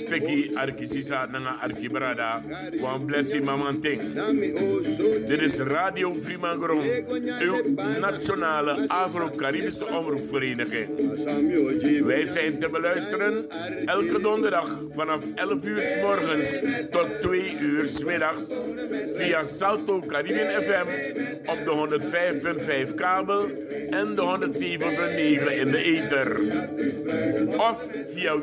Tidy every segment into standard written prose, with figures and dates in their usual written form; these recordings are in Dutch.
respecti Arkisisa Nanga Arkibrada. Wan blessi mamanting. Dit is Radio Fremangrom, uw nationale Afro-Caribische omroepvereniging. Wij zijn te beluisteren elke donderdag vanaf 11 uur 's morgens tot 2 uur 's middags via Salto Caribbean FM op de 105.5 kabel en de 107.9 in de ether. Of via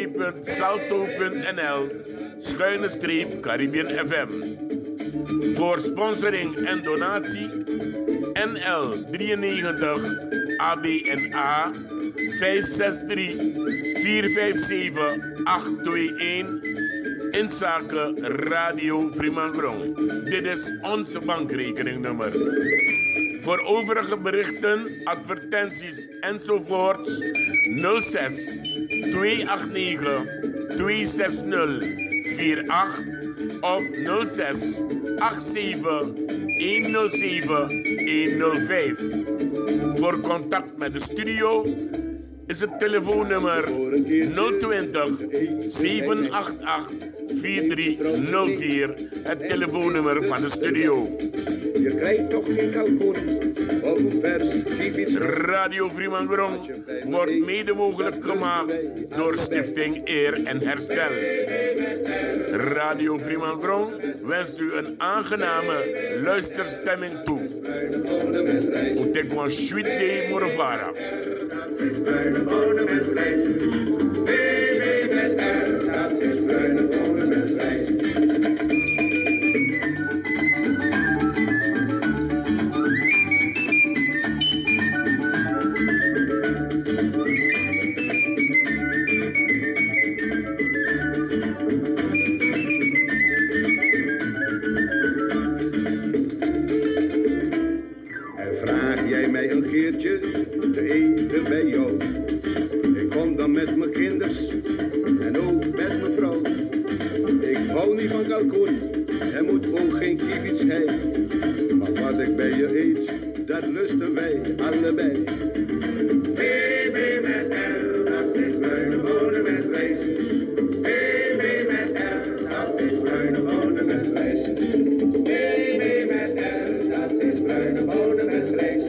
www.salto.nl/Caribbean FM. Voor sponsoring en donatie NL 93 ABNA 563 457 821 inzake Radio Fremangrom. Dit is onze bankrekeningnummer. Voor overige berichten, advertenties enzovoorts 06 289 260 48 of 06 87 107 105. Voor contact met de studio is het telefoonnummer 020 788 4304, het telefoonnummer van de studio. Je krijgt toch geen kalkoen of een vers kievits. Radio Fremangrom wordt mede mogelijk gemaakt door Stichting Eer en Herstel. Radio Fremangrom wenst u een aangename luisterstemming toe. Utekwan Sweet Morvara. Te eten bij jou. Ik kom dan met mijn kinders en ook met mijn vrouw. Ik hou niet van kalkoen en moet ook geen kievits hebben. Maar wat ik bij je eet, dat lusten wij allebei. BB met R, dat is bruine bonen met rijst. BB met R, dat is bruine bonen met rijst. BB met R, dat is bruine bonen met rijst.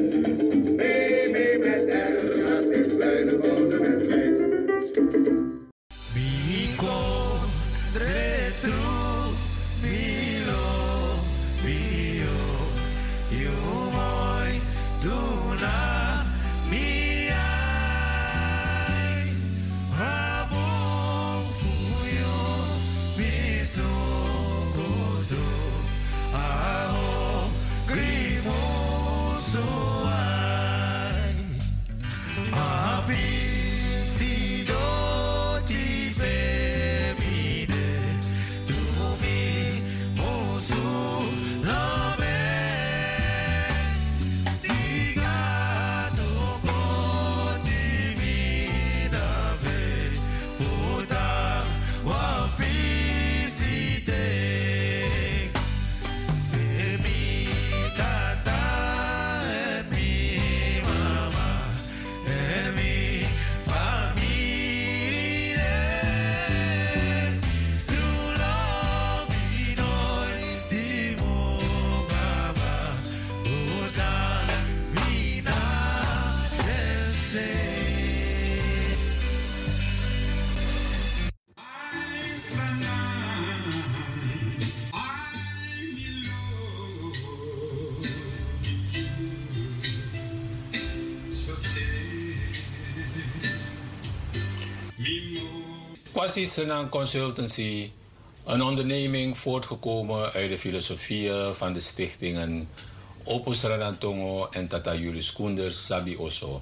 Quasi Senang Consultancy, een onderneming voortgekomen uit de filosofieën van de stichtingen Opus Radantongo en Tata Julius Koenders Sabi Oso,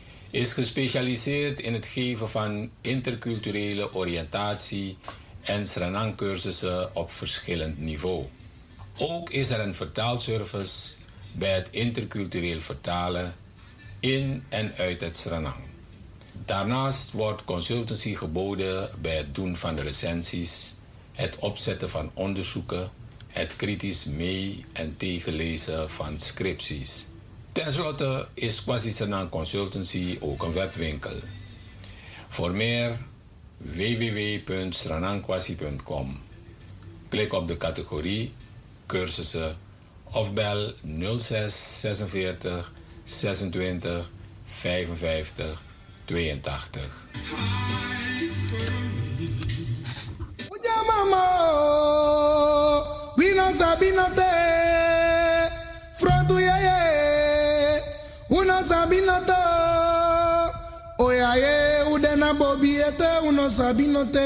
is gespecialiseerd in het geven van interculturele oriëntatie en Sranang-cursussen op verschillend niveau. Ook is er een vertaalservice bij het intercultureel vertalen in en uit het Sranang. Daarnaast wordt consultancy geboden bij het doen van recensies, het opzetten van onderzoeken, het kritisch mee- en tegenlezen van scripties. Ten slotte is Quasi Senang Consultancy ook een webwinkel. Voor meer www.sranankwasi.com. Klik op de categorie cursussen of bel 06 46 26 55 82. Mama, we no sabi note, frontu ye ye, we no sabi note, oya ye, udena bobi ete, we no sabi note,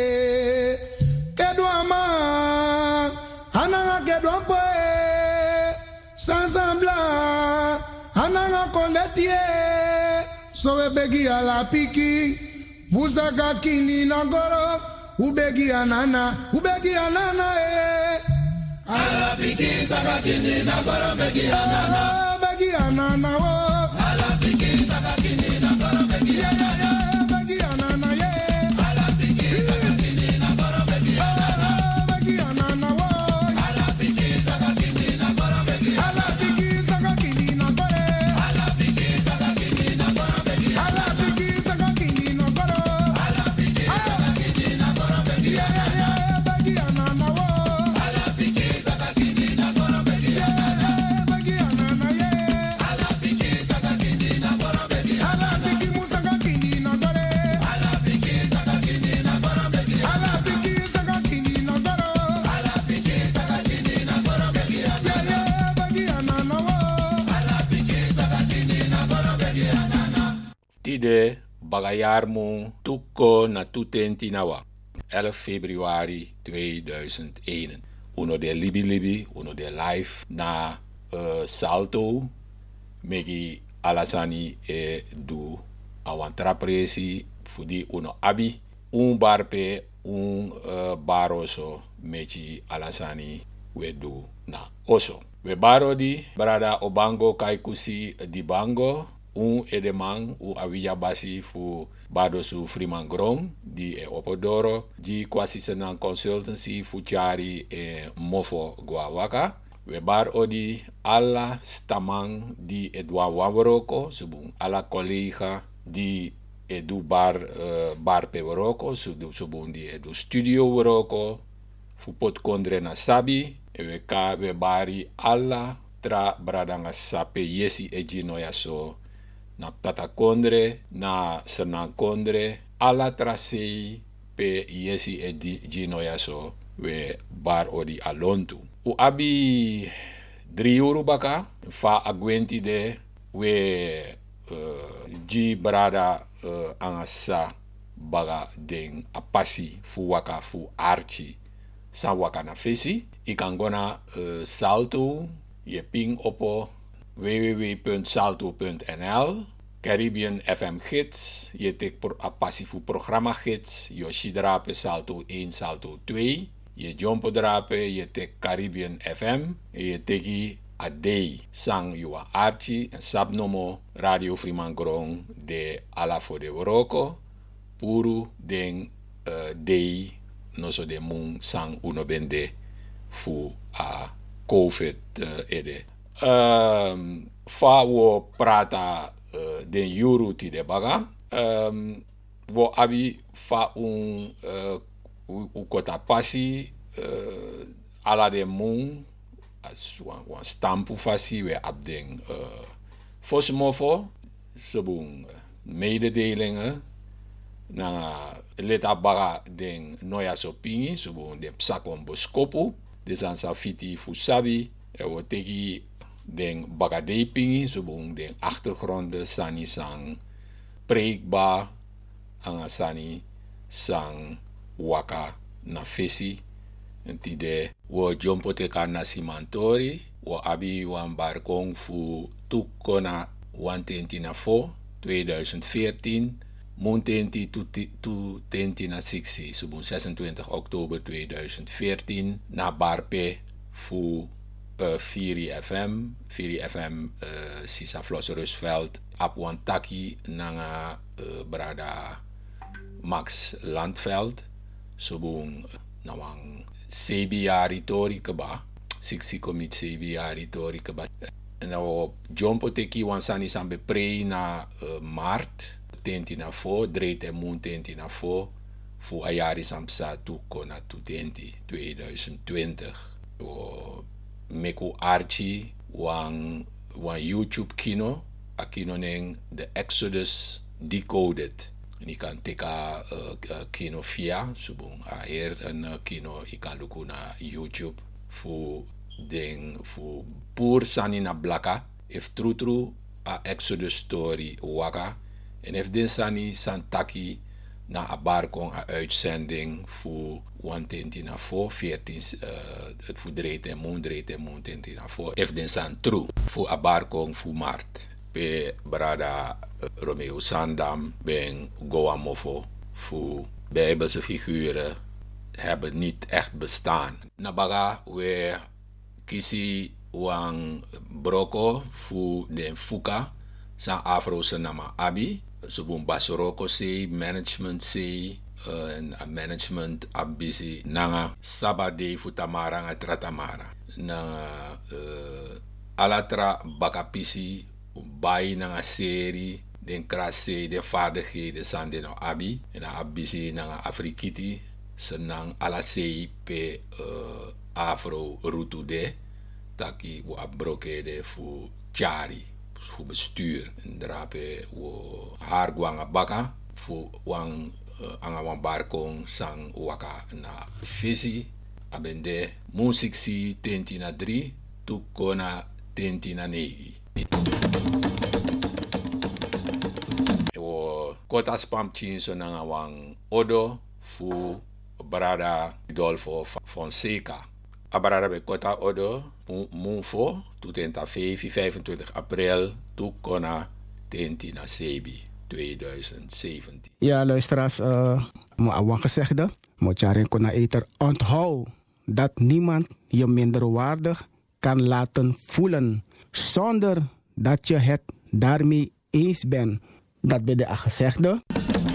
kedu ama, ananga kedu apoe, sansambla, ananga kondetie, so we begi ala piki, vuzaka kini nagoro. Ubegi anana ala piki saka kini na goro begi anana wo ala piki saka kini na goro begi anana begi anana ye ala piki saka kini na goro begi anana begi anana wo ala piki saka kini na goro begi ala piki saka kini na goro ala piki saka kini na goro begi ala piki saka kini na goro ala piki saka kini na goro begi anana begi anana wo ala piki saka kini na goro begi anana begi anana ye ala piki saka kini na goro begi ala piki musaka kini na goro ala piki saka kini na goro begi ala piki saka kini na goro ala piki saka kini na goro begi anana begi anana wo ala piki saka kini na goro begi anana. Tide bagayarmu tuko na tutenti nawa 11 februari 2001. Uno de libi, uno de live na salto megi alasani e du awantrapresi fudi uno abi barpe baroso mechi alasani we du na oso. We baro di brada obango kaikusi di bango edemang awiya basi fu bado su Frimangrong di opodoro di kwasi senang consultancy fu chari mofo guawaka. We bar odi alla stamang di edwa wawaroko subung alla collega di edu bar pe waroko subung di edu studio waroko fu pot kondre na sabi we bari alla tra bradanga sape yesi ejino yaso na tata kondre na senang kondre alla trasei pe yesi ejino yaso we bar odi alontu u abi 3 euro baka fa agwenti de we ji brada angasa baga den apasi fu waka fu archi sa waka na fesi ikangona salto je ping opo www.salto.nl Caribbean FM gids je tek apasi fu programma gids Yoshi drape salto 1 salto 2 je jompo drape je tek Caribbean FM je teki a day sang yua archi en sabnomo Radio Frimangrong de alafo de Woroko puru den day noso de mung sang uno bende fu a COVID ede. Fa wo prata den yuru ti de baga. Wo abi fa u kota pasi ala de mung as wan stampu fasi we abden fosmofo sobung mededelingen na leta baga den noya sopingi sobung de psakon boskopu de sansa fiti fusabi wo tegi den bagadei pingi sobung den achtergronden sani sang preekba anga sani sang waka na fesi entide wo jompo te kana simantori wo abi wan barkong fu tukona 2014 Montenti tu tenti na 6 subun 26 oktober 2014 na barpe fu Firi FM Sisa Flos Rusveld ap wan taki nanga brada Max Landveld subun nawang CBA ritori keba siksi komit CBA ritori keba nou jompo teki wan sani sambe prei na Maart tenti na fo dreit en moon tenti na fo voor ayari samsa tukona tutenti 2020. Meku archi wan YouTube kino, a kino neng The Exodus Decoded. En je kan teka kino via, subung een kino, je kan lukken naar YouTube voor pur sani na blaka, if true a Exodus story waka, en if den sani santaki na abarkong a uitzending voor 114 het voor dreed en moon 10 voor if den san true voor abarkong voor maart. Pe brada Romeo Sandam ben Goa Mofo voor Bijbelse figuren hebben niet echt bestaan. Nabaga we kisi wang broko voor den fuka san afro senama abi subun basoroko sei management sei management abisi nanga sabade futamara nga tratamara na alatra bakapisi bai nanga seri den krase de vaardigheden san den abi en abisi nanga afrikiti senang ala sei pe afro rutude taki wo abrokede fu chari fu bestuur en drape wo haar gwanga baka fu wang anga wan barkong sang waka na visi abende musiksi tenti na 3 tukona tenti na 9 wo kota spam chinso nanga wang odo fu brada Rodolfo Fonseca abarara be kota odo munfo tutenta 25 april tukona tenti na sebi 2017. Ja, luisteraars, mijn gezegde, moet je kunnen eter onthoud dat niemand je minderwaardig kan laten voelen zonder dat je het daarmee eens bent. Dat ben de gezegde.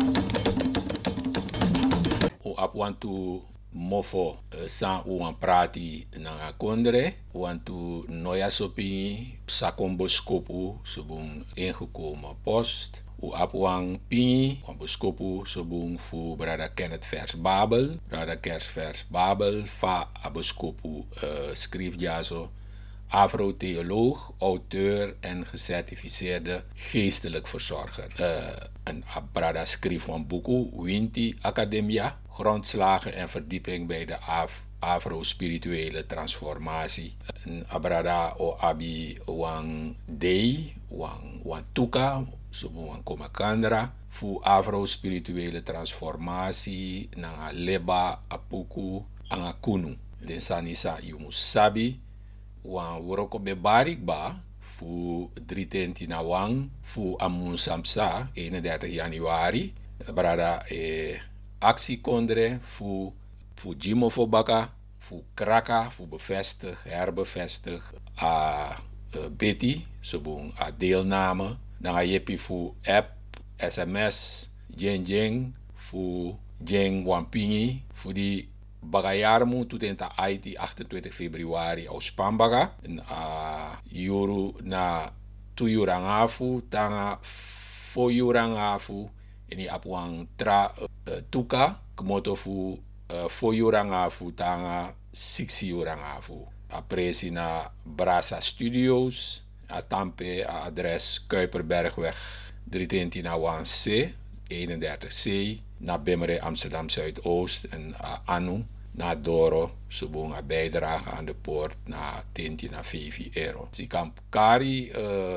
Wantu mofo san uwan prati na kondre wantu noya sopi sakomboskopu subung ingekomen post u apwang pingi komboskopu subung fu brada Kenneth Vers Babel brada Vers Babel fa aboskopu schriftjaso afro-theoloog, auteur en gecertificeerde geestelijk verzorger. Een brada schreef van boeken Winti Academia, grondslagen en verdieping bij de afro-spirituele transformatie. Een abrada o abi wang dei, wang tuka, wang komakandra, fu afro-spirituele transformatie, na leba apuku angakunu. Den sanisa yumusabi, wan woroko be barik ba fu 3 na wang fu amun samsa 31 januari brada actie kondre fu jimo fo baka fu kraka fu bevestig herbevestig a Betty sobong a deelname dan yepi fu app sms jeng fu jeng wampingi fu di bagayarmu tutenta IT 28 februari aus Pambaga en yoru na tuyurangafu tanga foyurangafu eni apwang tra tuka kmoto fu foyurangafu tanga 6 yurangafu apresi na Brasa Studios a Tampe a adres Kuiperbergweg 310 na 1C 31C naar Bemmere Amsterdam Zuidoost en Anu naar Doro subong a bijdrage aan de poort na 10 na 5 euro. Si kamp kari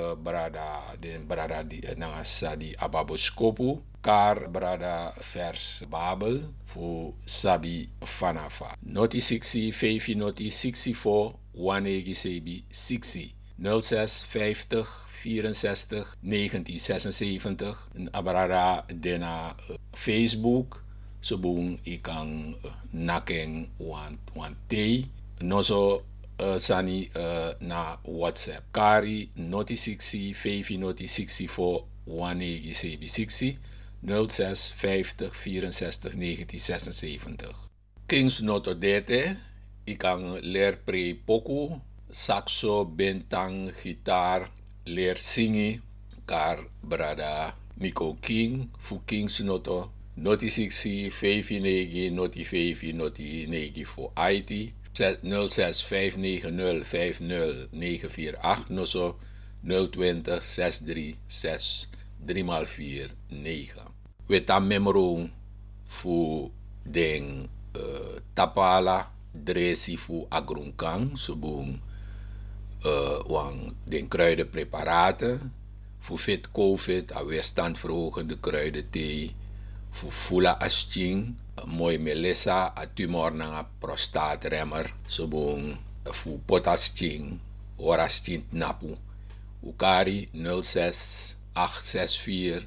brada di nangasa di ababoskopu kar brada Vers Babel fu sabi fanafa. Noti 60 5 noti 64 wanegi sebi 60 06 50 64 1976 en abrada dena Facebook sobung ikang nakeng wan tei noso sani na WhatsApp kari noti 60 5 noti 64 wanegi sebi 60 06 50 64 1976 Kings noto dete ikang leer pre poku saxo bentang gitaar leer singi kar brada Nico King fu Kings noto noti 6 59 noti 5 noti 9 voor IT 06 590 50948 noso 020 63 6 3x4 9. We tam memro voor den tapala dresi voor agrunkang subung wang den kruidenpreparaten voor fit covid a weerstandverhogende kruidenthee voor fula asching mooi melissa a tumor na prostaatremmer subung voor potasching orasching napu ukari 06 864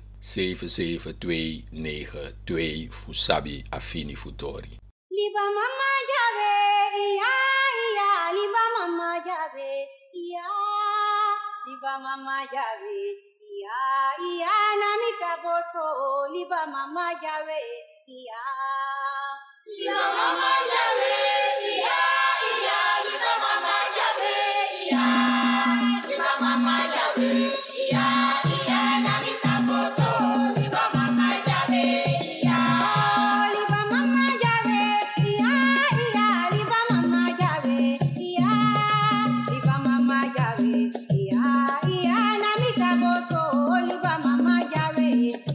77292 voor sabi afini futori. Liba mama jabe, iya, iya, liba mama jabe, iya, liba mama jabe, iya, iya, namita boso, liba mama jabe, iya, liba mama jabe, iya, iya, liba mama jabe, iya, liba mama jabe, iya, iya, namita boso, liba mama jabe, iya, liba mama jabe.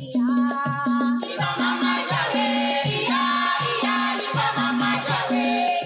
Liba mama jabe,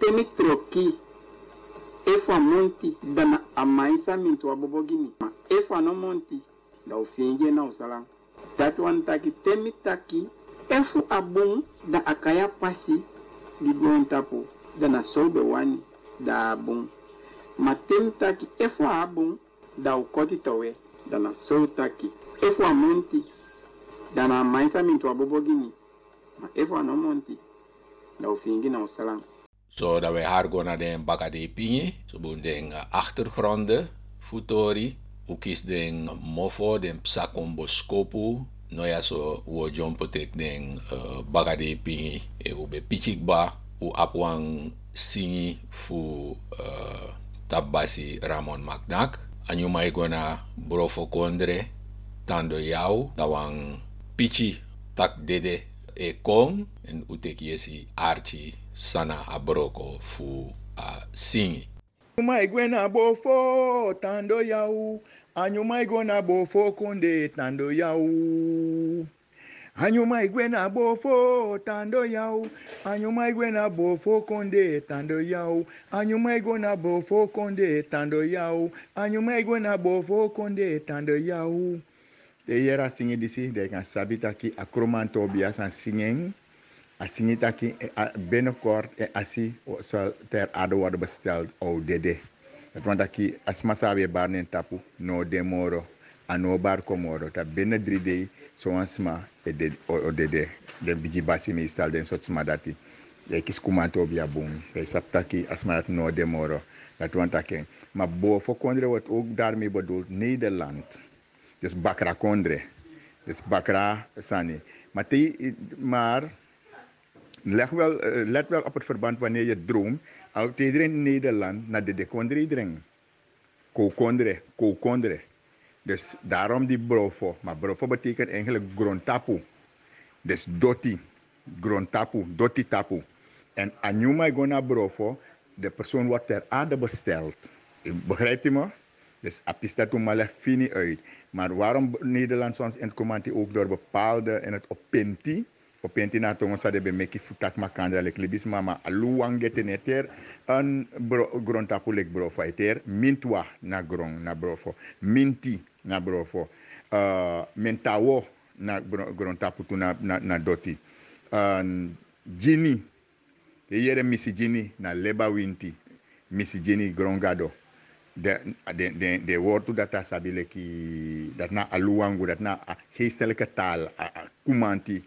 temi troki efo monti dana amaisa mintu abobogini efo no monti da ufinge na usalang dat wan taki temi taki efo abung da akaya pasi di gontapo dana sobe wani da abung ma temi taki efo abung da ukoti towe dana so taki efo monti dana amaisa mintu abobogini ma efo no monti da ufinge na usalang. Zo dat wij haar gaan naar de bakade pingi, zo boen de achtergronden, futori, ook is de mofo, de psakomboskopu, no ja zo wo jompo tek de bakade pingi, u be pichikba, u apwang singi fu tabasi Ramon Macnak, anyu mai gona brofo kondre, tando yau, tawang pichi tak dede e kong, en utek yesi archi sana abroko fu singi. Anyuma igwena bofo tando yau, anyuma igwena bofo konde tando yau. Anyuma igwena bofo tando yau, anyuma igwena bofo konde tando yau, anyuma igwena bofo konde tando yau, anyuma igwena bofo konde tando yau. De yera singi disi de kan sabita ki akromanto biasa singing. Asing taki binnenkort asi zal ter aarde worden besteld ODD. Want taki asmasa weer barnen tapu no demoro ano bar komoro ta binnen 3 days so ansma ODD de bigi basi meestal den soort smadati. Je kis kumanto bia boom. Je saptaki asma no demoro. Dat want taki maar boven kondre wordt ook daarmee bedoeld Nederland. Dus bakra kondre. Dus bakra sani. Maar let wel op het verband wanneer je droomt. Als iedereen in Nederland naar de kondre drinkt. Kokondre. Dus daarom die brofo. Maar brofo betekent eigenlijk grondtapu. Dus doti. Grondtapu. Doti tapu. En anyuma gona brofo. De persoon wordt ter aarde besteld. Begrijpt u me? Dus apistatu male fini uit. Maar waarom Nederland soms in het commandie ook door bepaalde in het opinti. Opinti na tongo sa de be meki futak makandra lek libis mama aluang geteneter an grondtapu lek brofo eter mintwa na grong na brofo minti na brofo mentawo na grondtapu tu na doti jini yere misi jini na leba winti misi jini grongado de woord dat sabile ki dat na aluangu dat na geestelijke taal kumanti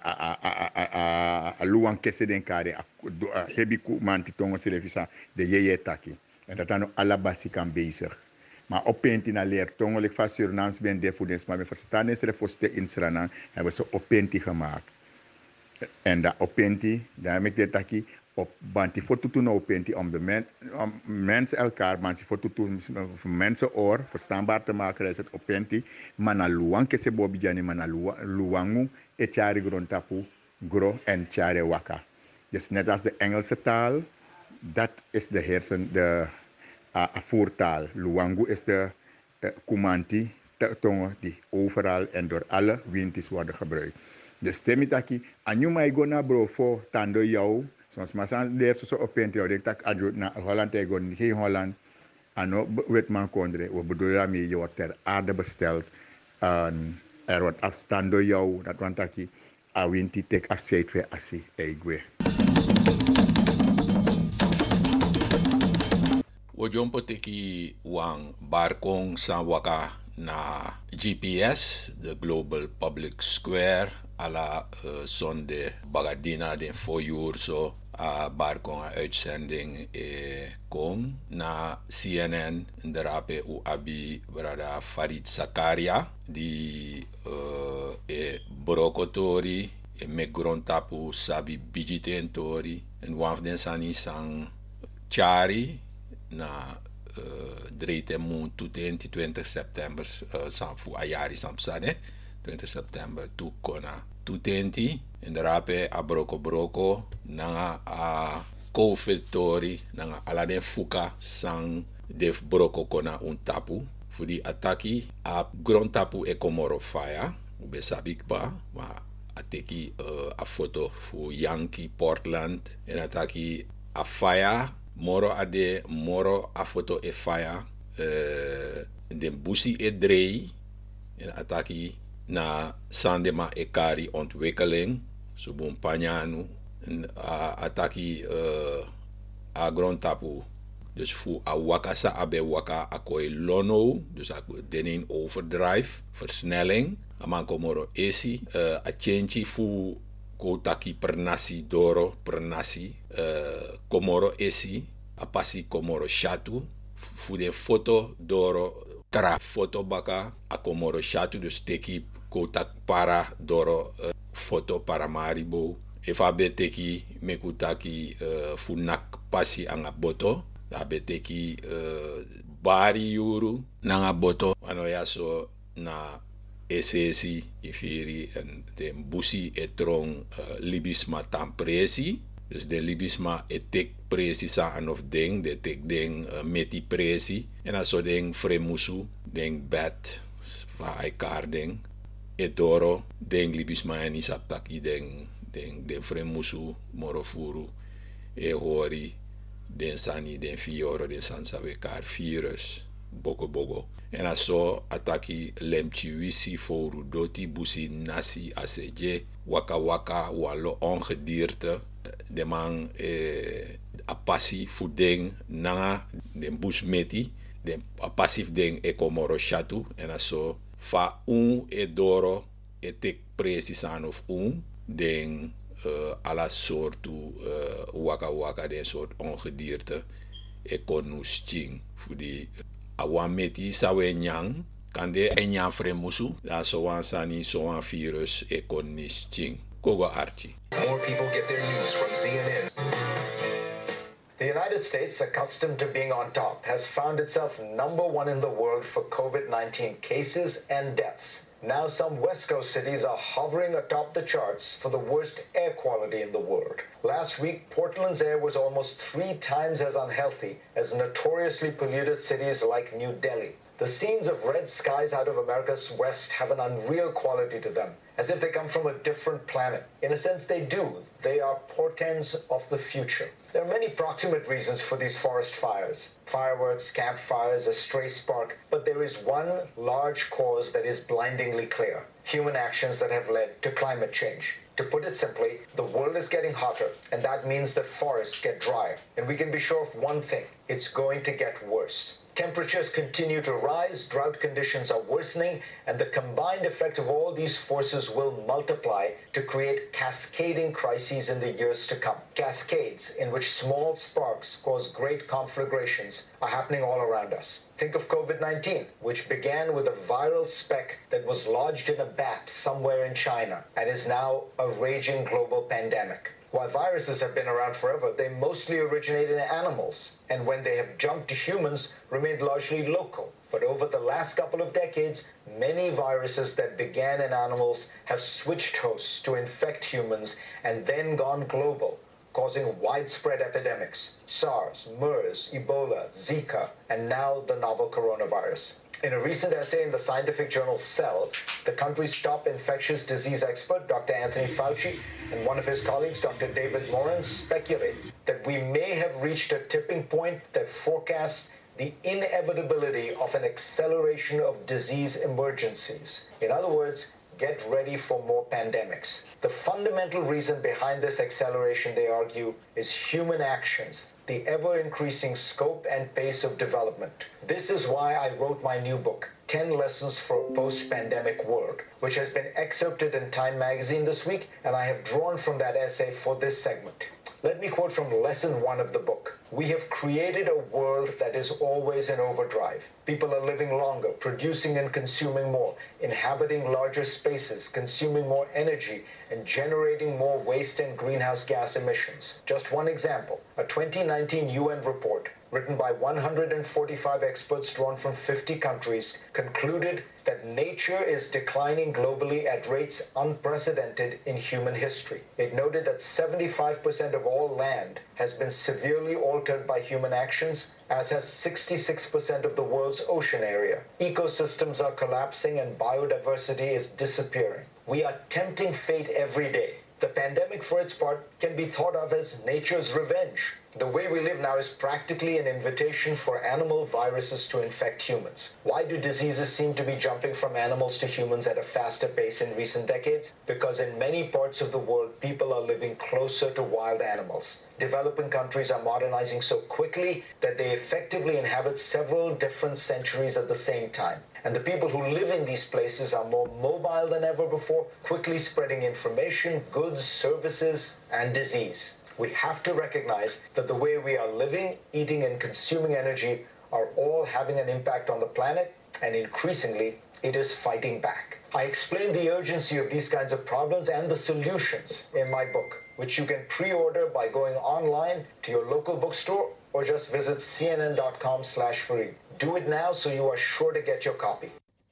aluang kese den kare hebi kumanti tongo selefisa de yeye taki en dat dan alabasi kan bezig maar openti na leer tongo lek van Surinaams ben defudens maar we verstaan is refoste in Suriname hebben ze openti gemaakt en dat openti daarmee de taki op banti foto toen openti om de mensen elkaar banti foto toen mensen oor verstaanbaar te maken is het openti mana luang kese bobi jani mana luangu et chari grondtapu gro en chari waka. Dus net als de Engelse taal, dat is de voertaal. Luangu is de kumanti, tongo die overal en door alle wintis worden gebruikt. Dus temitaki, anyuma igona brofo tando jou, soms masan der so openti jou, tak adjut na Holland egon, geen Holland, ano wetman kondre, we bedoelen mee, je wordt ter aarde besteld. Er wordt afstando jou, dat want aki awinti tek afzeit we asi eigwe. We jompo teki wang barkong sa waka na GPS, de Global Public Square, ala zonde bagadina den 4 uur zo. Barkong uitzending kom na CNN in de rape u abi brada Farid Zakaria die brokotori me grondtapu sabi bijitentori en waf den sani sang chari na drete moon 20 september sanfu ayari samsane 20 september tu kona 20 in de rape a broko na a co-filtori na ala den fuka sang def broko kona un tapu fu di ataki a grond tapu e komoro fire ube sabikba ma ateki a foto fu Yankee Portland en ataki a fire, moro ade, moro a foto e fire, den busi e drei, en ataki na sandema e kari ontwikkeling, subun panyanu, ataki agron tapu. Dus voor a waka sa abe waka akoi lono, dus a denin overdrive, versnelling, aman komoro esi, a change fu ko taki per nasi doro per nasi, komoro esi, a pasi komoro shatu, fu de foto doro tra foto baka a komoro shatu, dus teki ko tak para doro foto para maribo, efa be teki mekutaki fu nak pasi anga boto, da beteki bari yuru nanga boto ano yaso na esesi ifiri en de busi etrong libisma tampresi, dus de libisma etek presi sa anof ding de tek ding meti presi en aso ding fremusu ding bat va ai kar ding edoro ding libisma en isaptaki ding fremusu morofuru e hori den sani, den fioro, den sansawe kar virus, bogo. En aso ataki lemchi wisi foru doti busi nasi aseje, waka walo ongedierte, de man apasi fudeng nanga den bus meti, den apasif deng ekomoro shatu, en aso fa edoro etek presisan of den alla soortu waka den soort ongedierte ekonus ching voor die awameti sawe nyang kan de enya fremusu da so wan sani so wan virus ekonis ching kogo archi. More people get their news from CNN. The United States, accustomed to being on top, has found itself number one in the world for COVID-19 cases and deaths. Now some West Coast cities are hovering atop the charts for the worst air quality in the world. Last week, Portland's air was almost 3 times as unhealthy as notoriously polluted cities like New Delhi. The scenes of red skies out of America's West have an unreal quality to them, as if they come from a different planet. In a sense, they do. They are portents of the future. There are many proximate reasons for these forest fires. Fireworks, campfires, a stray spark. But there is one large cause that is blindingly clear. Human actions that have led to climate change. To put it simply, the world is getting hotter, and that means that forests get drier. And we can be sure of one thing. It's going to get worse. Temperatures continue to rise, drought conditions are worsening, and the combined effect of all these forces will multiply to create cascading crises in the years to come. Cascades in which small sparks cause great conflagrations are happening all around us. Think of COVID-19, which began with a viral speck that was lodged in a bat somewhere in China and is now a raging global pandemic. While viruses have been around forever, they mostly originated in animals, and when they have jumped to humans, remained largely local. But over the last couple of decades, many viruses that began in animals have switched hosts to infect humans and then gone global, causing widespread epidemics. SARS, MERS, Ebola, Zika, and now the novel coronavirus. In a recent essay in the scientific journal Cell, the country's top infectious disease expert, Dr. Anthony Fauci, and one of his colleagues, Dr. David Morin, speculate that we may have reached a tipping point that forecasts the inevitability of an acceleration of disease emergencies. In other words, get ready for more pandemics. The fundamental reason behind this acceleration, they argue, is human actions, the ever-increasing scope and pace of development. This is why I wrote my new book, 10 Lessons for a Post-Pandemic World, which has been excerpted in Time magazine this week, and I have drawn from that essay for this segment. Let me quote from lesson 1 of the book. We have created a world that is always in overdrive. People are living longer, producing and consuming more, inhabiting larger spaces, consuming more energy, and generating more waste and greenhouse gas emissions. Just one example, a 2019 UN report written by 145 experts drawn from 50 countries, concluded that nature is declining globally at rates unprecedented in human history. It noted that 75% of all land has been severely altered by human actions, as has 66% of the world's ocean area. Ecosystems are collapsing and biodiversity is disappearing. We are tempting fate every day. The pandemic, for its part, can be thought of as nature's revenge. The way we live now is practically an invitation for animal viruses to infect humans. Why do diseases seem to be jumping from animals to humans at a faster pace in recent decades? Because in many parts of the world, people are living closer to wild animals. Developing countries are modernizing so quickly that they effectively inhabit several different centuries at the same time. And the people who live in these places are more mobile than ever before, quickly spreading information, goods, services, and disease. We have to recognize that the way we are living, eating, and consuming energy are all having an impact on the planet, and increasingly, it is fighting back. I explain the urgency of these kinds of problems and the solutions in my book, which you can pre-order by going online to your local bookstore or just visit cnn.com/free. Do it now so you are sure to get your copy.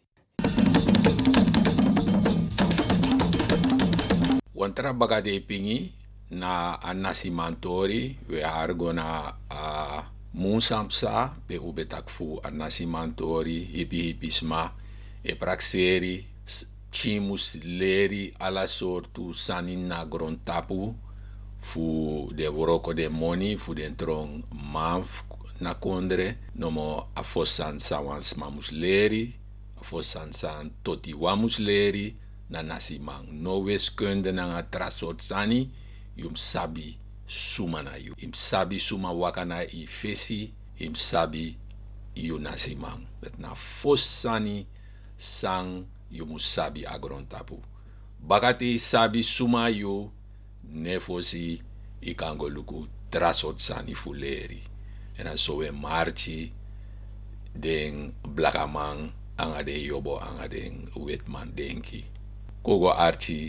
Wantra bagade pingi na anasi mantori we hargo na munsamsa pe ubetak fu anasi mantori hipi sma e praxeri chimus leri ala sortu sanin na grontapu fu de woroko de moni fu den trong manf na kondre nomo afosan sawans mamus leri afosan san toti wamus leri na nasimang no wiskunde na trasot sani yum sabi suma na yu. Im sabi suma wakana I fesi, im sabi yu nasimang. Bet na fos sani sang yu musabi agron tapu. Bakati sabi suma yu nefosi ikango luku trasot sani fuleri. En so we marchi den blakamang anga den yobo anga den wetman denki. Kogo archi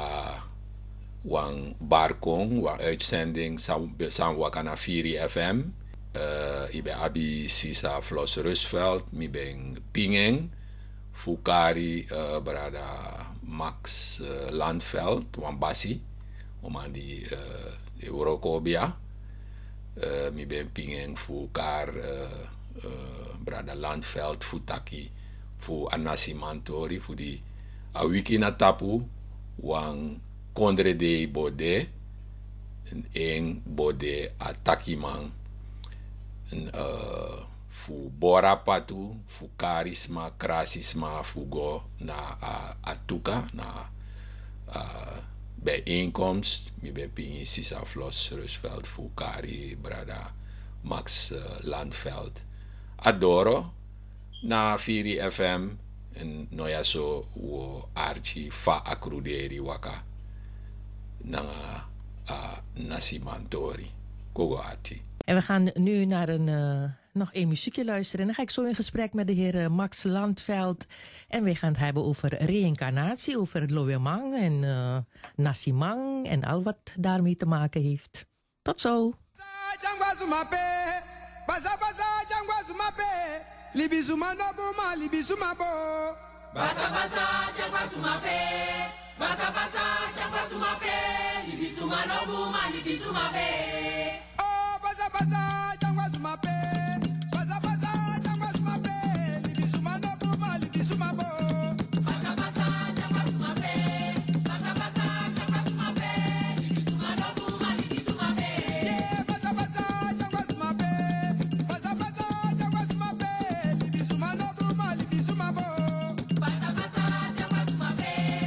wang barkong, wang uitzending san wakana Firi FM. Ibe abi sisa Flos Rusveld, mi ben Pingeng, Fukari brada Max Landveld, wang basi, oman di Eurocobia. Mi ben Pingeng Fukar brada Landveld, Futaki, fu Anasi Mantori, fu di a wiki na tapu, wang kondre de bode en bode atakimang fu bora patu fu karisma krasisma fu go na atuka na bijeenkomst mi be pingi sisa Flos Rusveld fu kari brada Max Landveld adoro na Firi FM en noya so wo archi fa akruderi waka na Nasimantori. Kogo Arti. En we gaan nu naar nog een muziekje luisteren. En dan ga ik zo in gesprek met de heer Max Landveld. En we gaan het hebben over reïncarnatie, over Loemang en Nasimang en al wat daarmee te maken heeft. Tot zo. Basa basa jangwa sumape, libisuma no buma libisuma be. Oh basa basa jangwa sumape, basa basa jangwa sumape, libisuma no buma libisuma bo. Basa basa jangwa sumape, basa basa jangwa sumape, libisuma no buma libisuma be. Yeah basa basa jangwa sumape, basa basa jangwa sumape, libisuma no buma libisuma bo. Basa basa jangwa sumape.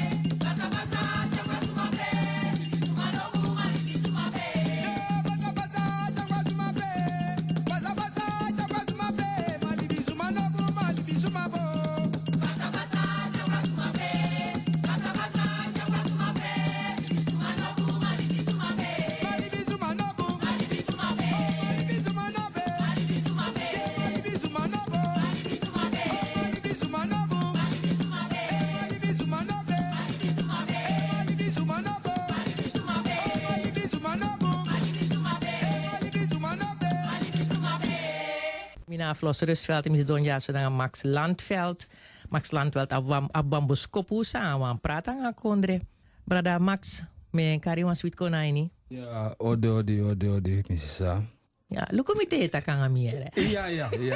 Flos Rusveld en Donja zodat Max Landveld. Max Landveld abambuskopu samen praten aan kondre. Brada Max, me kari wan sweet konaini. Ja, ode, misisa. Ja, lukumite ta kan amiere. Ja.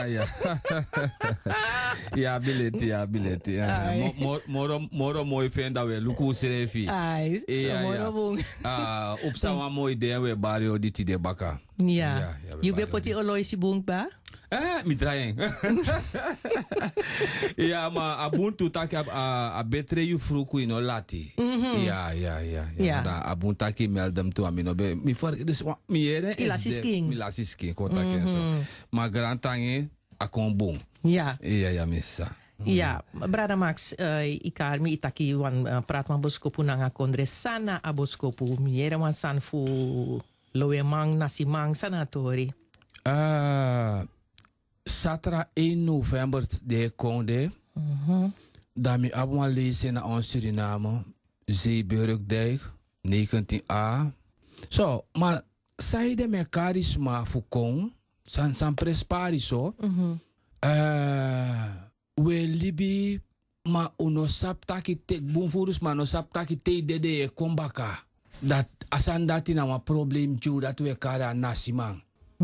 Ja, billet. Ja. Moro mooi vind dat we luku serefi. Ai, so moro bung. Op sama mooi de we barrio dit de baka. Ja. You be poti oloisi bung ba? Mi draaiing. Ja, maar abuntu tak a betre you fruku ino lati. Ja. Da abuntu taki meldem tu amino be mi for dus mi ere mi lasisking kontak en so. Maar grantange a kon bung. Ja. Ja, missa. Ja, brada Max, ikar mi itaki wan praat man boskopu nanga kondre sana aboskopu mi ere wan san fu loemang nasimang sanatori. Satra 1 november de konde. Dat mi abon lezen naar ons Suriname. Zeeburgdijk, 19a. So, maar zij de me charisma fukong. San prespari so. We libi ma uno saptaki tek bunfurus ma no saptaki te dede e kombaka. Dat asan dati na wa problem ju dat we kara nasimang.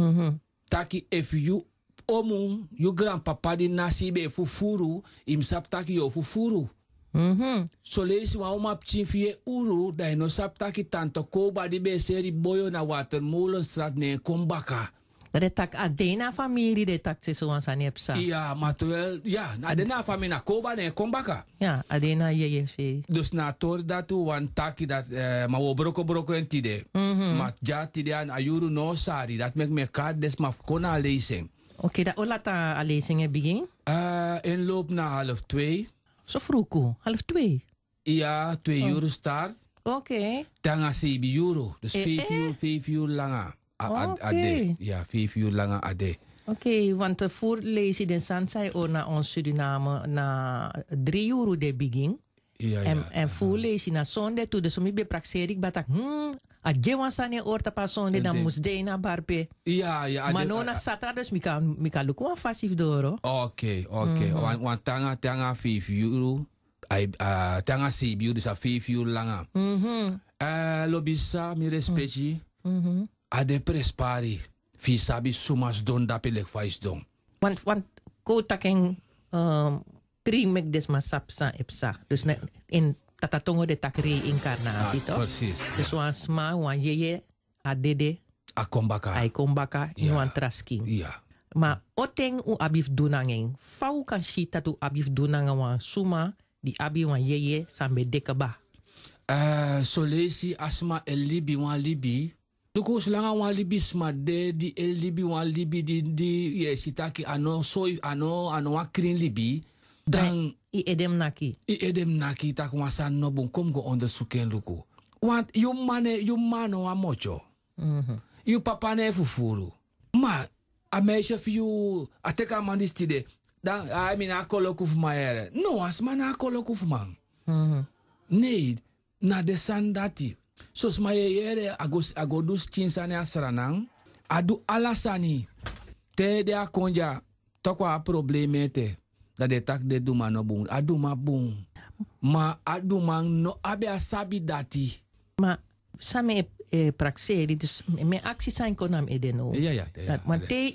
Taki if you omun, you grandpapa di nasi be fufuru, im saptaki yo fufuru. So leisi wa oma pchifie uru, da no saptaki tanto koba di be seri boyo na watermolen strat ne kombaka. De tak adena familie de tak se so san epsa. Ja, matuel, ja, adena familie na koba ne kombaka. Ja, adena ye. Dus na tor datu wan taki dat ma wo broko en tide. Ma ja tide an ayuru no sari, dat mek me kad des ma kona leising. Oké, dat olata a lezingen begin? In loop na 1:30. Zo vroeg, 1:30? Ja, 2 euro start. Oké. Tanga 7 euro. Dus 5 uur langer. Ade. Ja, 5 uur langer ade. Oké, want voor lees je de Sansai o na ons Suriname na 3 euro de begin. Ja. En voor lees je na zonde toe. Dus om je praxerik batak. A jewan sane orta pa sonde dan moest de na barpe. Ja. Maar no na satra dus mika luku wan fasif doro. Oké. Want tanga 5 euro. Tanga 7 euro dus a 5 uur langer. Lobisa mi respecti. Ade prespari. Fi sabi sumas don dapelek fais don. Want ko taken primek des masapsa epsa. Dus in tatatongo de tak reïncarnatie, toch? Precies. Dus wan sma, wan yeye, a dede. A kombaka. In wan trasking. Ja. Maar oteng u abif dunangeng. Fau kan shita tu abif dunanga wan suma, di abi wan yeye sambe dekaba. So lesi asma el libi wan libi. Dukus langa wan libi sma de di el libi wan libi di sitaki ano soy ano wan krin libi. Dan I edem naki tak wasan no bun kom go onderzoeken luku. Want you mano a mocho. You papa ne fufuru. Maar a meisje you ateka mandistide. Dan I mean a kolokuf maere. No as man a kolokuf man. Nee, na de sandati. Sos mayere agodus chinsane asranang. Adu alasani. Te de akonja tokwa problemete. Dat de tak de duma no bung. Aduma bung. Ma aduma no abe asabi dati. Ma same praxeri, dus me actie zijn konam edeno. Ja. Want te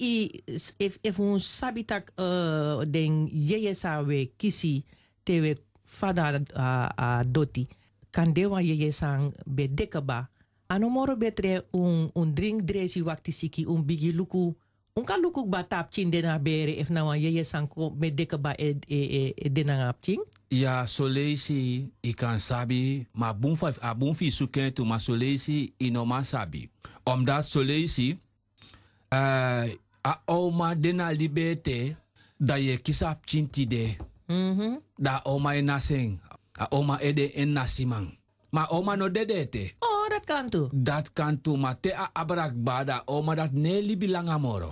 if un sabi tak den yeye sawe kisi tewe fada doti. Kan dewa yeye sang be dekaba. Anomoro betre un drink dresi wakti siki un bigi luku. Unka lukuk batap chin dena bere if na wan yeye sanko me dekaba dena ngapching? Ja, so leisi ikan sabi, ma bunfi suken tu ma so leisi inoma sabi. Omdat so leisi a oma dena libete da ye kisap chintide. Da oma enaseng, a oma ede en nasimang. Ma oma no dedete. Oh, dat kan tu. Dat kan tu, ma te a abrak bada oma dat ne libilang amoro.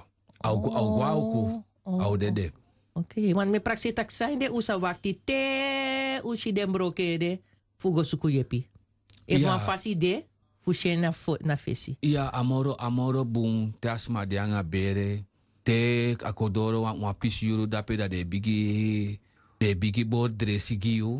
Au dede. Oké, want me praxi tak zijn de usa wakti te ushi dem broke de fugo suku yepi. If wan fasi de fushe na fesi. Ja, amoro boom te asma de anga bere te akodoro wan pis yuru dape da de bigi board dresi giu.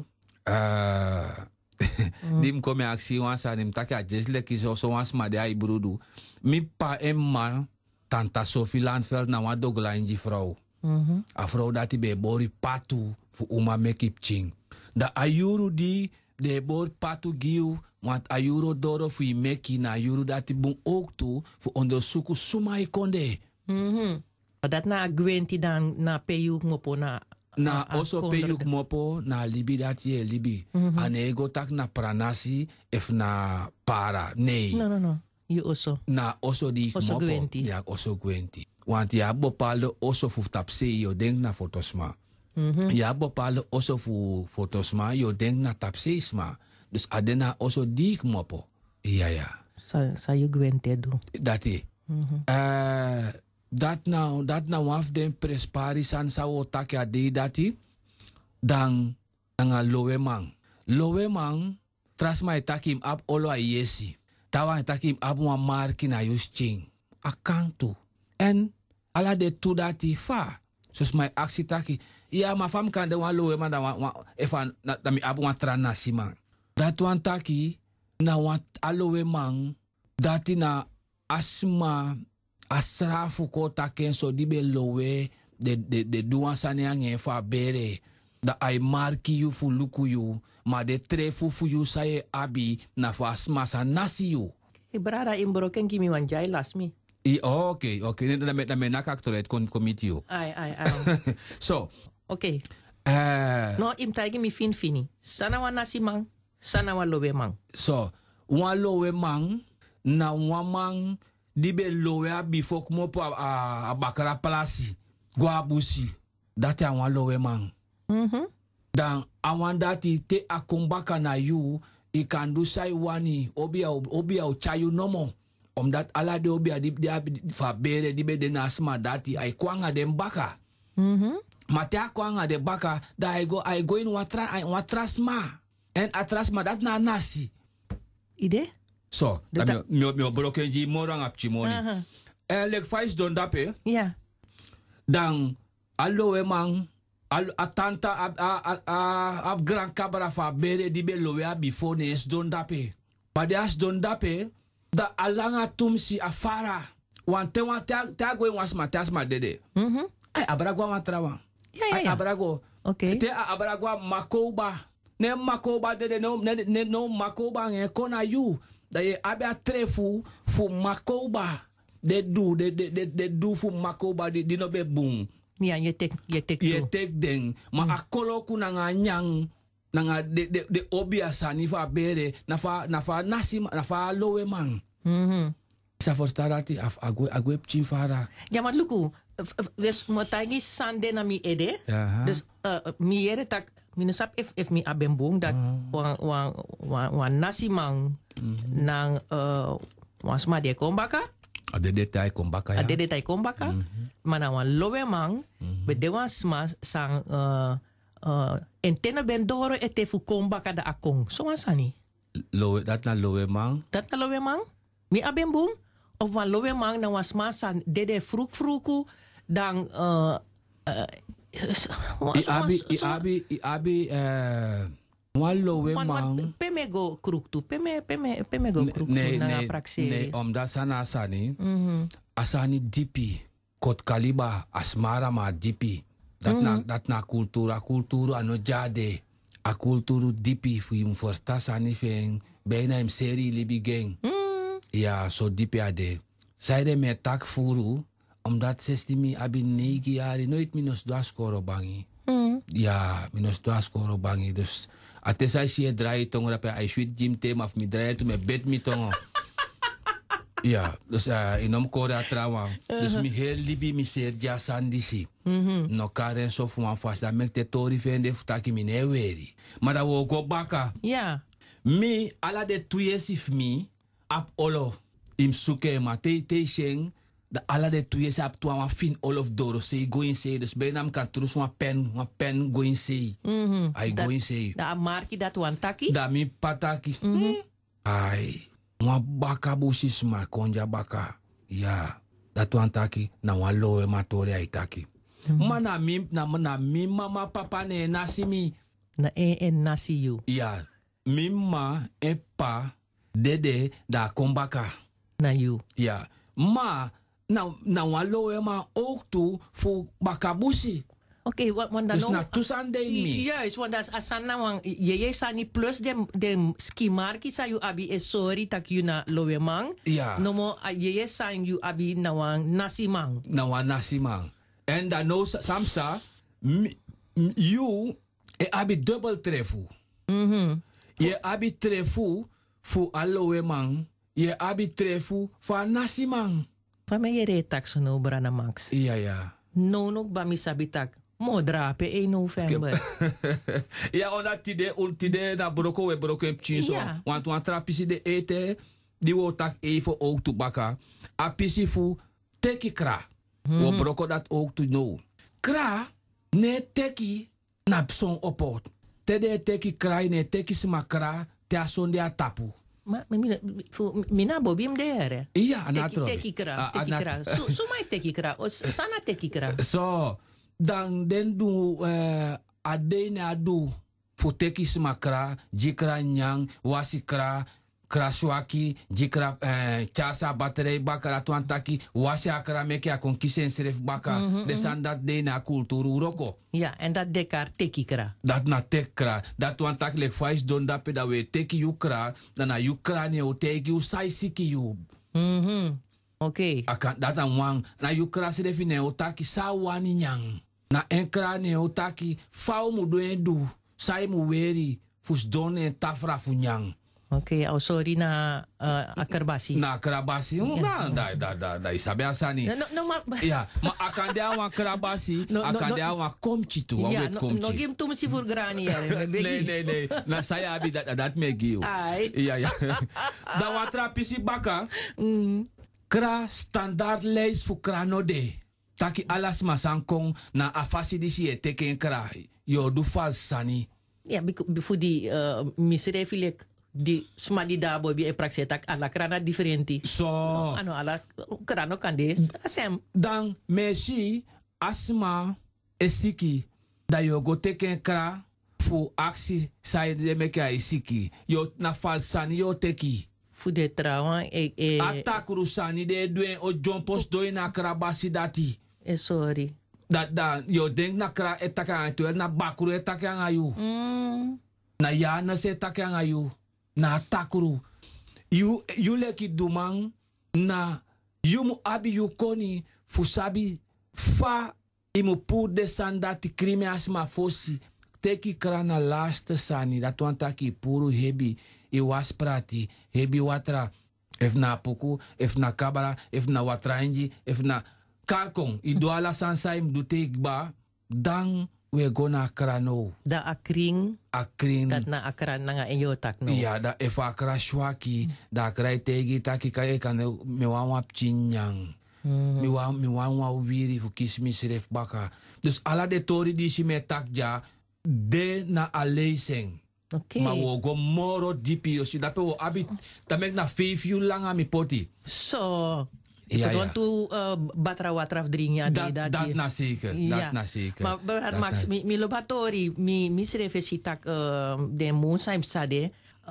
Dim kome aksi wan sa dim take a jesle ki so wan sma de ai brudu. Mi pa emma tanta Sophie Landveld na wa dogla inji vrouw. A vrouw dat die be bori patu fu uma mekip ching. Da ayuru di de bor patu giu want ayuro doro fu meki na ayuru dat die bun ook toe fu onderzoeken suma ikonde. Dat na gwenti dan na peyuk mopo na na oso peyuk mopo na libi dat je libi. Anego tak na pranasi ef na para. Nee. No. Je oso. Na oso di oso mopo. gwenti. Ja, oso gwenti. Want je hebt bepaalde oso fu tapse, je denkt na fotosma. Je hebt bepaalde oso fu fotosma, je denkt na tapseisma. Dus adena oso dik mopo. Ja. Sa je gwente do. Dat is. Dat nou waf den prespari san sa wo take ade dati. Dan a lowe man. Lowe man, tras ma takim ap olo a yesi. Tawa takim ap wa marki na yus ching. Akantu. En ala de tu dati fa. Sos my aksi taki. Ja, ma fam kan de wan lowe man da mi ap wan tranasi man. Dat wan taki na wan alowe man dati na asma asrafu ko taken so di be lowe de duan sane ange fa bere da ay marki yu fu luku yu ma de trefu fu yu saye abi na fa asma sa nasi yu. Brada imbroken kimi wan jai lasmi. Okay. Na me nakaktoret kon komiti yu. Ai. So. Okay. No im taigi mi fini. Sana wa nasi mang, sana wa lowe mang. So, wan lowe mang na wan mang di be lowe abi fok mo po a bakara plasi. Gwa busi. Dati a wan lowe mang. Dan awan dati te akombaka na yu ikandu sai wani obi au chayu nomo. Omdat ala de obi di fa bere di be de nasma dati ay kwanga den baka. Mate kwanga de baka da I go in watrasma. En atrasma dat na nasi. Ide? So, mi broken ji morang ap chimoni. Lek fais don dape. Ja. Dan aloe mang atanta ab gran cabra fa bere di be loe before ne es don dape. Pa de as don dape da alanga tumsi afara. Want te go was matasma dede. Ay abragwa matrawa. Ja. Ay abrago. Okay. Te abragwa makoba. Ne makoba dede no makoba nge kona yu. Da je abia trefu fu makoba. De do fu makoba di no be boom. Ja, je tek den. Ma akolo ku na nyang na de obiasa ni fa bere na fa nasi na fa lowe man. Sa forstarati af agwe chimfara. Ja, maar luku, dus motagi sande na mi ede. Dus mi ede tak minusap if mi abembong dat wan nasi mang nang wasma de kombaka. Adede tai kombaka ya. Adede tai kombaka. Mana wan lowe mang bede wan sma sang entena bendoro ete fu kombaka da akong. So wan sani. Lowe dat na lowe mang. Dat na lowe mang. Mi abembong of wan lowe mang na wasma san dede fruku dan Iabi wan lowe mang. Peme go kruktu. Peme go kruktu na praxe. Nee, omdat sana asani. Asani dipi. Kot kaliba asmara ma dipi. Dat na kultura ano jade. A kulturu dipi fu im forsta sani feng. Bijna im seri libi gang. Ja, so dipi ade. Zijde me tak furu. Omdat 16 mi abi 9 jaar nooit minus 2 score bangi. Ja, minus 2 score bangi. Dus atesai si draai tongo dape I sweet gym thema of mi draai to me bed mi tongo. Ja, dus inom kora trauma. Dus mi heel libi mi serja sandisi. No karen so fu man fast da mek te tori vende futaki mi ne weri. Maar da wo go baka. Ja. Mi ala de tuyesif mi ap olo im suke ma te sheng. Da ala de tuyes ap tu aan fin olof doro say go in say dus benam kan trus een pen go in say. I go in say. Da marki dat wan taki? Da mi pataki. Ai. Wa baka busis ma konja baka. Ja. Dat wan taki na wan lowe matori ai taki. Mana mi mama papa ne nasi mi. Na en nasi you. Ja. Mi ma en pa dede da kombaka. Na you. Ja. Ma nou alo maar ook toe voor bakabusi. Oké, want dan dus na tusande mi. Juist, want dat is aan je sani plus de skimarki sa you abi sorry tak you na lowemang. Ja. No mo je san you abi nawang nasimang. Nawang nasimang. En dan no samsa you abi double trefu. Je abi trefu fu alowemang. Je abi trefu voor nasimang. Van mij je tak so no brana max. Ja. No ba mi sabitak. Mo drape 1 november. Ja, omdat tide na broko we broko en chinso. Ja. Want trapisi de ete, die wo tak even ook to baka. A pisi fu teki kra. Wo broko dat ook to know. Kra, ne teki na son opot. Tede teki kra, ne teki sma kra, te ason de atapu. Maar mina bobim dere. Ja, anatro. Teki kra. So mai teki kra. Sana teki kra. So, dan den du adene adu futeki smakra jikra nyang wasikra kraswaki jikra chasa battery bakara twantaki wasi akra meke a konkisen seref baka de sandat de na kulturu roko. Ja, en dat dekar teki kra. Dat na tekra dat twantaki lek fais don dape da we teki yukra dan na yukra ne o teki u sai siki yu. Oké. Dat aan wang na yukra seref ne o taki sa wani nyang. Na enkra ne o taki fau mu do endu sai mu weri fus done tafra funyang. Oké, sorry na akarbasi. Na akarbasi. Da isabe asani. Ja, maar akan dia wan akarbasi, akan dia wan komchitu, wan wet komchi. No gim tum si furgrani yare. Nee. Na saya abi dat me giu. Ja. Da wan trapisi baka. Kra standaard lijst voor kranode. Taki alas masankong na afasi disi e teken kra. Yo du fals sani. Ja, voor die misrefilek di smadi dabo bi e praxe tak ala krana differenti. So. Ano ala krano kandes asem. Dan mesi asma esiki da yo go teken kra fu aksi sai de meka esiki. Yo na fals sani yo teki. Fu de trawan atakuru sani de duen o John Post doi na krabasi dati. Sorry. Dat yo denk na kra etaka ayu na bakuru etaka ayu. Na yana se etaka ayu. Na takuru. You leki dumang na you abi you koni fusabi fa imu pu de sandati krimi asma fosi. Teki kra na laste sani dat wantaki puru hebi i wasprati hebi watra if na puku if na kabara if na watra enji if na karkong idoala sansaim du teikba dan we gona krano da akring dat na akran na nga eyotak no ja da if akra shwaki da krai tegi taki kai kan me wa chinyang mi wa wiri fu kismis ref baka dus ala de tori di si metak ja de na aleiseng. Okay. Maar we go moro dipi osi dape wo abi tamek na 5 uur lang mi poti. So want to batra watraf dringa dat na zeker. Dat na zeker. Maar berat Max mi lobatori mi srefe sitak de moonsaim sade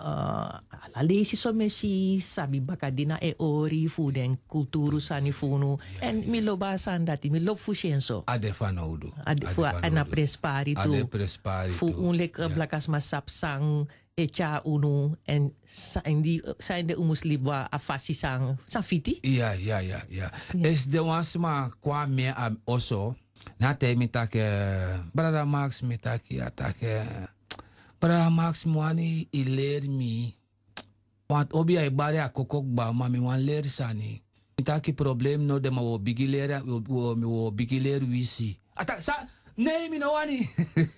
la lesi so mesi sabi bakadina e ori fu den kulturu sani funu en mi loba sandati mi lob fu shenso ade fanoudu fu ana prespari tu ade prespari fu unlek blakas masap sang echa unu en zijn de umuslibwa afasi sang fiti. Ja. Es de wansma kwa me also na te mitake brada Max mitake atake brada Max mwani iler mi want obi ai bare akokok ba mami wan ler sani mitake problem no de ma wo bigiler wisi atak sa nee mi no wani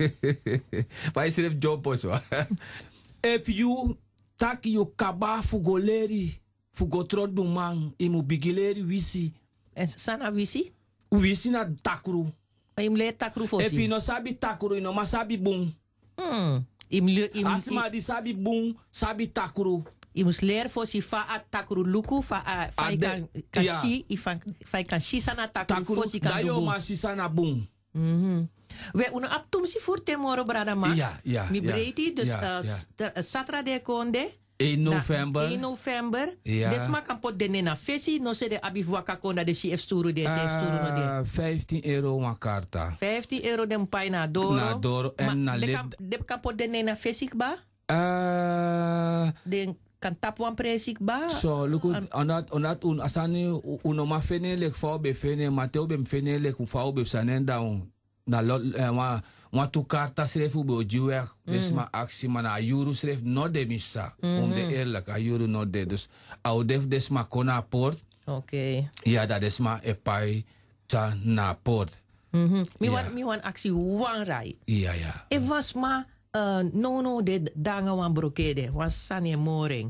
pa isref job poso. If you taki you kaba fugoleri fugotro dumang imu bigileri wisi. En sana wisi? Wisi na takru. Im le takru fosi. If you no sabi takru, you no ma sabi bung. Asma di sabi bung, sabi takru. Imus leer fosi fa at takru luku fa kan kashi fa kan shi sana takru fosi kan dayo ma shi sana bung. We una aptum si voor temoro brada Max. Ja. Mi breiti dus satra de konde 1 november. 1 november. Ja. Desma kan pot de nena fesi. No se de abifwaka konda de CF sturu de. Sturu no de. €15 een karta. €15 den pai na doro. Na doro en na lid. De kan pot de nena fesi ba? De kan tap wan presik ba? So, look, onat asani unoma fene lek fao be fene, mateo be fene lek fao be sanen down. Na wa tu karta schreef u be juweg. Dus maar actie, maar na euro schreef no de missa. Om de eerlijk, a euro no de. Dus oudef des maar kona port. Oké. Ja, dat is maar epai sa na port. Mi wan actie wan rai. Ja. E was ma no de danga wan brokede. Wan sani moring.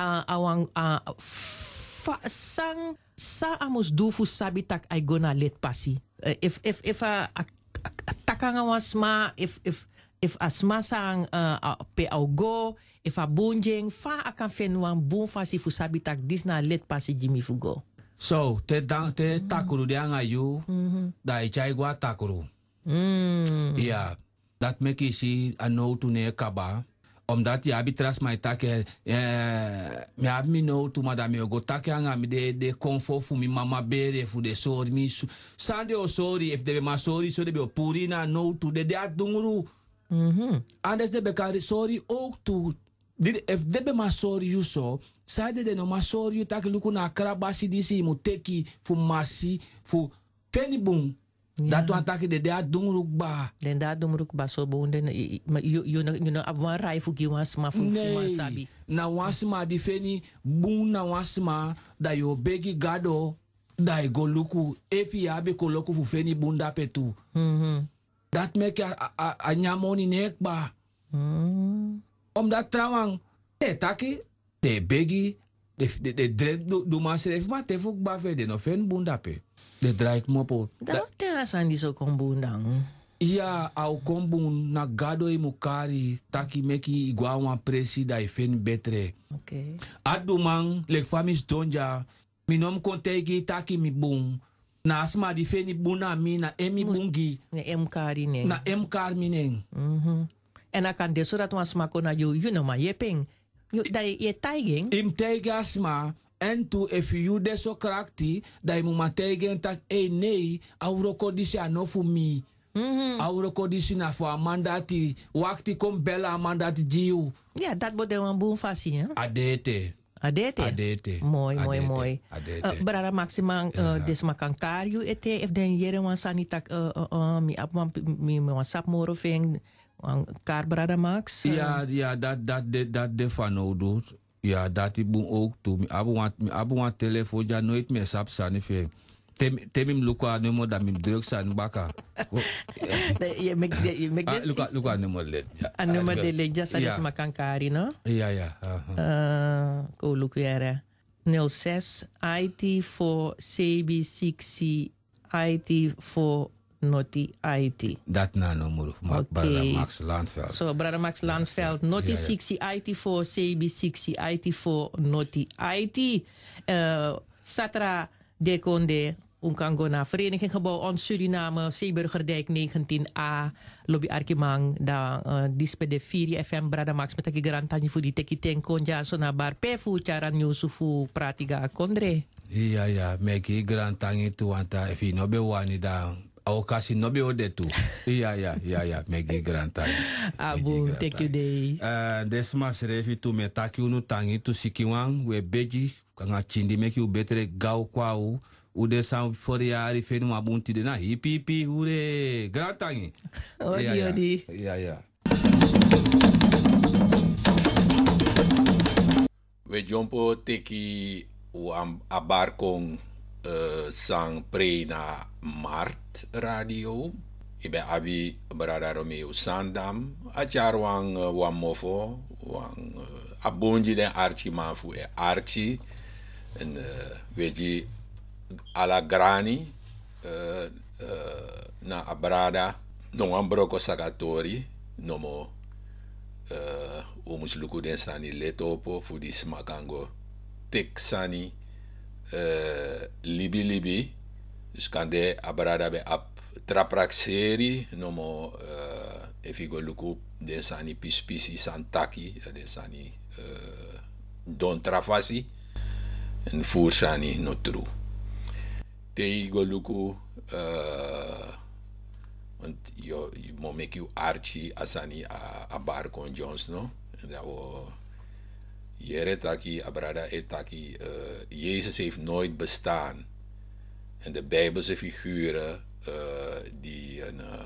Sang sa amos do fu sabitak ay gona let pasi. If takanga was ma if asma sang pe augo if a bunjeng fa akan fen wan bun fasi fu sabitak dis na let pasi jimi fu go. So, te takuru de anga you, da ichai gua takuru. Ja, dat mek isi ano tu ne kaba. Omdat je abitras mij take, me heb me no tu madame go take anga mi de comfort fu mi mama bere fu de sorry mi sande o sorry if de ma sorry so de be purina no tu de at dunguru. Anders de bekari sorry ook tu. If de be ma sorry you so, sade de no ma sorry you take luku na krabasi disi mu teki fu masi fu penibung. Dat wan taki de at dunguru ba. Den da dunguru ba so bo den you know abwan rai fu gi wan sma fu man sabi. Na wansma di feni bun na wansma da yo begi gado da go luku efi abe ko loku fu feni bunda petu. Dat mek a nyamoni nek ba. Omdat trouwang te taki de begi de dread do masref ma te fuk ba fe de no fen bunda pe. De draik mopo. Dat tela sandi so kombundang. Ja, au kombun na gado e mukari taki meki igwa wan presi da fen betre. Okay. Adumang lek famis donja minom kontegi taki mi bung. Na asma di feni buna mi na emi bungi. Na emkari ne. Na emkar mineng. En akan de surat wan sma kona you know ma yeping. Da ye taiging. Im teiga asma. En tu if you de so krakti, da je moet tegen tak nee, auroko disi anofu mi. Auroko disi na voor mandati, wakti kom bella mandati jiu. Ja, dat moet een boom fasie, hè? Adete. Mooi. Brada Maxima, desma kan karju ete, if den jere wan sanitak, mi wan sap moro ving, kar brada Max. Ja, dat de van nou doet. Ja, dat ik boem ook toe. Abu want telefoon ja nooit meer sap sani fe. Temim luka nummer dat mi drugs aan baka. Je mek luka nummer lid. An nummer de lid ja sa makan kari no? Ja. Ko lukiere. 06 IT for CB60 IT for Noti IT. Dat na nummer van Brother Max Landveld. So Brother Max Landveld, Noti 60 IT for CB 60 IT for Noti IT. Satra de Conde, Unkangona, Vereniging Gebouw on Suriname, Zeeburgerdijk 19A, Lobby Arkimang, da dispe de 4 FM Brother Max met een garantanje voor die teki ten konja so na bar pefu charan yusufu pratiga kondre. Ja, meki garantanje tu anta if you no be wani da ocasi no be ode tu. Ja, meki garantanje. Abu, take you day. Desma srefi tu metaki unu tangi tu sikiwang we beji kanga chindi meki u betere gau kwau. Ude sam foriari fenu mabunti de na hipi hure garantanje. Odi. Ja. We jompo teki a barkong sang pre na Mart Radio. Ibe abi brada Romeo Sandam. A charwang wan mofo. Wang abonji den Archie manfu e Archie. En weji ala grani. Na abrada. Non wan broko sagatori. Nomo. Omus luku den sani letopo. Fudi smakango. Tek sani. Libi. Dus kan de abrada be ap trapraxeri. Nomo. Efigo luku den sani pispisi santaki. Den sani don travasi en fursani no true. Te goluku want je moet make you archie asani a bar con Jones no. En dat we jere taki abrada etaki Jezus heeft nooit bestaan. En de Bijbelse figuren die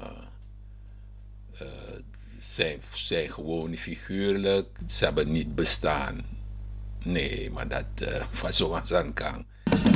zijn gewoon figuurlijk, ze hebben niet bestaan. Nee, maar dat van zo'n aan kan.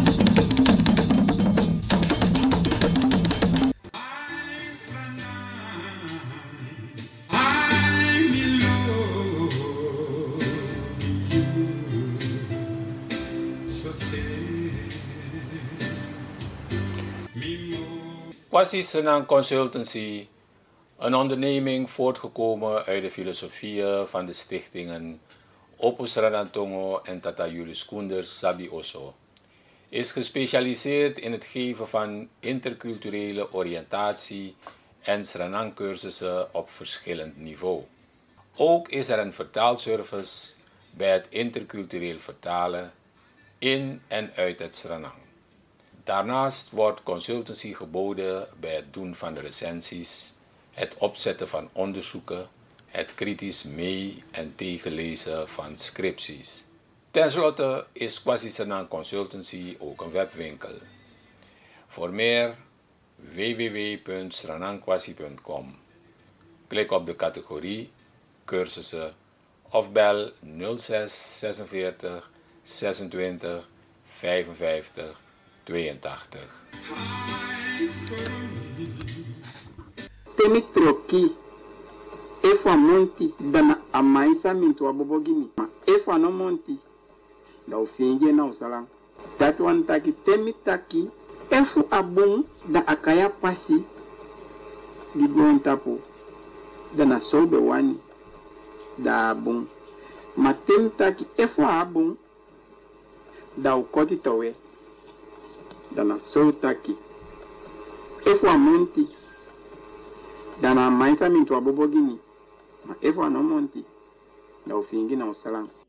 Quasi Senang Consultancy, een onderneming voortgekomen uit de filosofieën van de stichtingen Opus Radantongo en Tata Julius Koenders Sabi Oso, is gespecialiseerd in het geven van interculturele oriëntatie en Sranang-cursussen op verschillend niveau. Ook is er een vertaalservice bij het intercultureel vertalen in en uit het Sranang. Daarnaast wordt consultancy geboden bij het doen van de recensies, het opzetten van onderzoeken, het kritisch mee- en tegenlezen van scripties. Ten slotte is Quasi Senang Consultancy ook een webwinkel. Voor meer www.sranangquasi.com. Klik op de categorie cursussen of bel 06 46 26 55 82. Temi troki efo monti dana amaisa mintu abobogini efo no monti da ufinge na usalang dat wan taki temi taki efo abun da akaya pasi di gon tapo dana sobe wani da abun ma temi taki efo abun da ukoti towe dana so taki efo monti dana maisa mintu abobogini ma efo no monti da ufingi na usalang